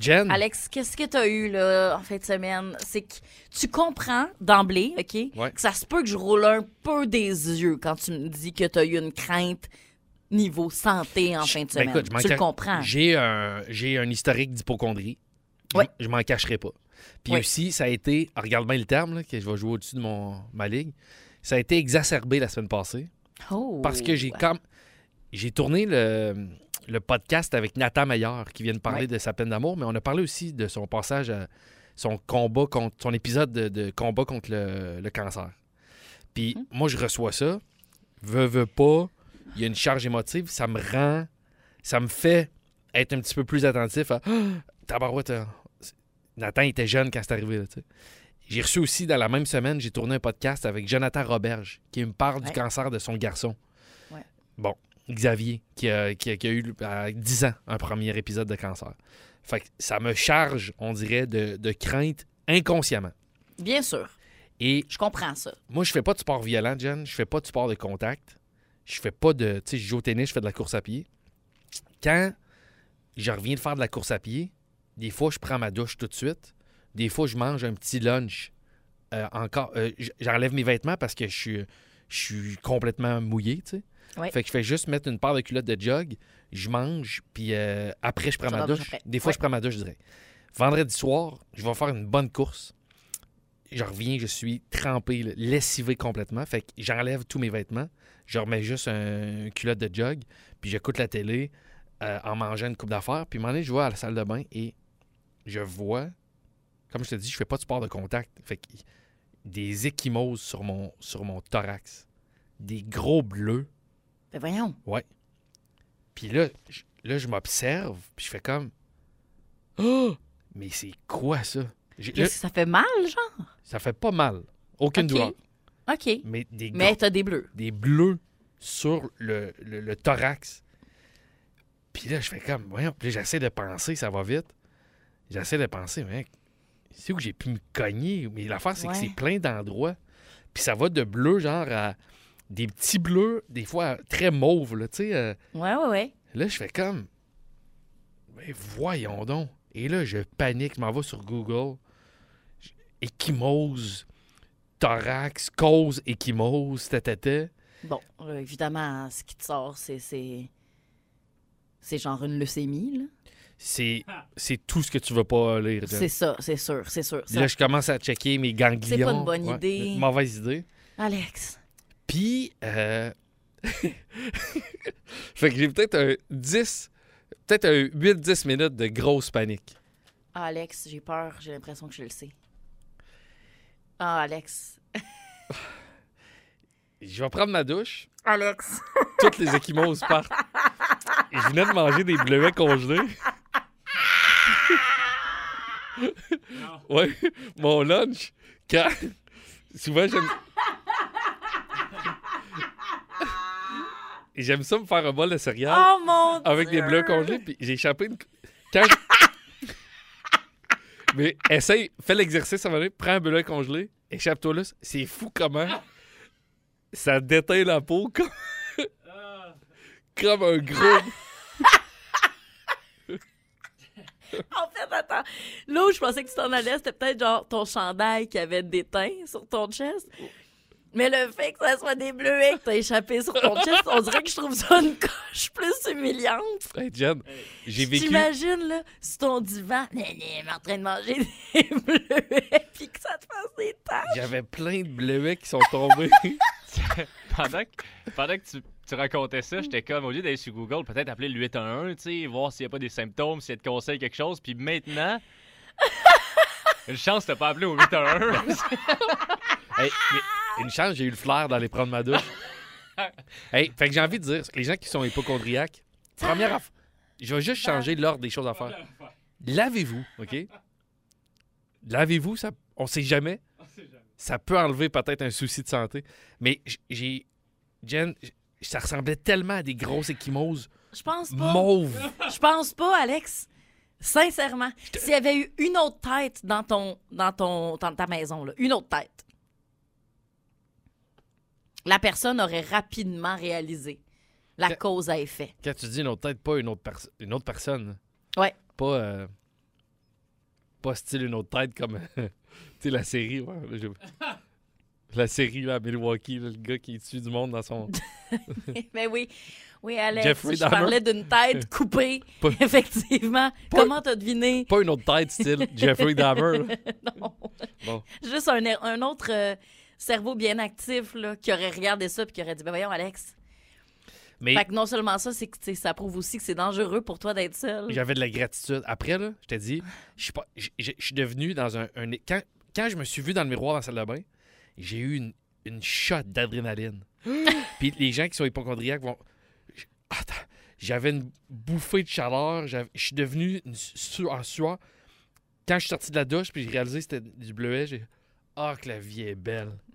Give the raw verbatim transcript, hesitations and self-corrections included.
Jen. Alex, qu'est-ce que tu as eu là, en fin de semaine? C'est que tu comprends d'emblée, OK, ouais. que ça se peut que je roule un peu des yeux quand tu me dis que tu as eu une crainte niveau santé en fin de semaine. Ben écoute, tu ca... le comprends. J'ai un, j'ai un historique d'hypocondrie. Ouais. Je, je m'en cacherai pas. Puis oui. aussi, ça a été, regarde bien le terme, là, que je vais jouer au-dessus de mon, ma ligue, ça a été exacerbé la semaine passée. Oh. Parce que j'ai comme j'ai tourné le, le podcast avec Nathan Meilleur qui vient de parler ouais. de sa peine d'amour, mais on a parlé aussi de son passage à son combat contre son épisode de, de combat contre le, le cancer. Puis mm-hmm. moi, je reçois ça, veux, veux pas, il y a une charge émotive, ça me rend, ça me fait être un petit peu plus attentif à oh, tabarouette, Nathan était jeune quand c'est arrivé, là, tu sais. J'ai reçu aussi, dans la même semaine, j'ai tourné un podcast avec Jonathan Roberge, qui me parle ouais. du cancer de son garçon. Ouais. Bon, Xavier, qui a, qui a, qui a eu à dix ans un premier épisode de cancer. Fait que ça me charge, on dirait, de, de crainte inconsciemment. Bien sûr. Et je comprends ça. Moi, je fais pas de sport violent, Jen. Je fais pas de sport de contact. Je fais pas de... Tu sais, je joue au tennis, je fais de la course à pied. Quand je reviens de faire de la course à pied, des fois, je prends ma douche tout de suite. Des fois, je mange un petit lunch. Euh, encore, euh, j'enlève mes vêtements parce que je suis, je suis complètement mouillé, tu sais. Oui. Fait que je fais juste mettre une paire de culottes de jog, je mange, puis euh, après, je prends ma douche. Après. Des fois, ouais. je prends ma douche, je dirais. Vendredi soir, je vais faire une bonne course. Je reviens, je suis trempé, là, lessivé complètement. Fait que j'enlève tous mes vêtements. Je remets juste un, une culotte de jog, puis j'écoute la télé euh, en mangeant une coupe d'affaires. Puis à un moment donné, je vais à la salle de bain et je vois... Comme je te dis, je fais pas de sport de contact. Fait que des ecchymoses sur mon, sur mon thorax. Des gros bleus. Ben voyons. Ouais. Puis là, je, là, je m'observe, puis je fais comme... Oh! Mais c'est quoi ça? J'ai, là, ça fait mal, genre? Ça fait pas mal. Aucune okay. douleur. OK. Mais, des Mais t'as des bleus. Des bleus sur le, le, le thorax. Puis là, je fais comme... Voyons. Puis là, j'essaie de penser, ça va vite. J'essaie de penser, mec... C'est où que j'ai pu me cogner. Mais l'affaire, c'est ouais. que c'est plein d'endroits. Puis ça va de bleu, genre, à des petits bleus, des fois très mauves, là, tu sais. Euh... Ouais, ouais, ouais. Là, je fais comme... Mais voyons donc. Et là, je panique, je m'en vais sur Google. Ecchymose, thorax, cause ecchymose, tatata. Bon, euh, évidemment, ce qui te sort, c'est... C'est, c'est genre une leucémie, là. C'est, c'est tout ce que tu veux pas lire. Jen. C'est ça, c'est sûr, c'est sûr. Ça. Là, je commence à checker mes ganglions. C'est pas une bonne ouais, idée. Une mauvaise idée. Alex. Puis, euh... fait que j'ai peut-être un dix, peut-être un huit dix minutes de grosse panique. Ah, Alex, j'ai peur. J'ai l'impression que je le sais. Ah, Alex. Je vais prendre ma douche. Alex. Toutes les ecchymoses partent. Et je venais de manger des bleuets congelés. Ouais, mon lunch, quand... Souvent, j'aime... j'aime ça me faire un bol de céréales oh, mon avec Dieu. Des bleuets congelés, puis j'ai échappé une... Quand je... Mais essaye, fais l'exercice, ça va aller, prends un bleuet congelé, échappe-toi là. C'est fou comment ça déteint la peau comme, comme un gros... En fait, attends. Là où je pensais que tu t'en allais, c'était peut-être genre ton chandail qui avait déteint sur ton chest. Mais le fait que ça soit des bleuets que t'as échappé sur ton chest, on dirait que je trouve ça une coche plus humiliante. Hey, Jen, j'ai vécu... T'imagines, là, sur ton divan, en train de manger des bleuets, puis que ça te fasse des taches. J'avais plein de bleuets qui sont tombés. pendant, que, pendant que tu... tu racontais ça, j'étais comme, au lieu d'aller sur Google, peut-être appeler le huit un un, tu sais, voir s'il n'y a pas des symptômes, s'il y a de conseils, quelque chose. Puis maintenant, une chance de pas appelé au huit un un. Hey, une chance, j'ai eu le flair d'aller prendre ma douche. Hey, fait que j'ai envie de dire, les gens qui sont hypochondriaques, première affaire, je vais juste changer l'ordre des choses à faire. Lavez-vous, OK? Lavez-vous, ça, on sait jamais. Ça peut enlever peut-être un souci de santé. Mais j'ai... Jen... Ça ressemblait tellement à des grosses ecchymoses. Je pense pas. Mauves. Je pense pas, Alex. Sincèrement. Te... S'il y avait eu une autre tête dans ton dans ton dans ta maison, là, une autre tête, la personne aurait rapidement réalisé la quand, cause à effet. Quand tu dis une autre tête, pas une autre, pers- une autre personne. Ouais. Pas... Euh... pas style une autre tête comme tu sais la série ouais, là, je... la série là, à Milwaukee là, le gars qui tue du monde dans son Mais oui, oui Alex, Jeffrey je Dahmer. parlais d'une tête coupée, Pas- effectivement. Pas- Comment t'as deviné? pas une autre tête style Jeffrey Dahmer là. Non. Bon. Juste un, un autre euh, cerveau bien actif là, qui aurait regardé ça et qui aurait dit ben voyons Alex. Mais Fait que non seulement ça, c'est que tu sais, ça prouve aussi que c'est dangereux pour toi d'être seul. j'avais de la gratitude. Après, là, je t'ai dit, je suis pas- je je- je suis devenu dans un... un- quand, quand je me suis vu dans le miroir dans la salle de bain, j'ai eu une, une shot d'adrénaline. Puis les gens qui sont hypochondriaques vont... Attends, j'avais une bouffée de chaleur. j'avais- Je suis devenu une su- en sueur. Quand je suis sorti de la douche, puis j'ai réalisé que c'était du bleuet, j'ai... Ah, que la vie est belle.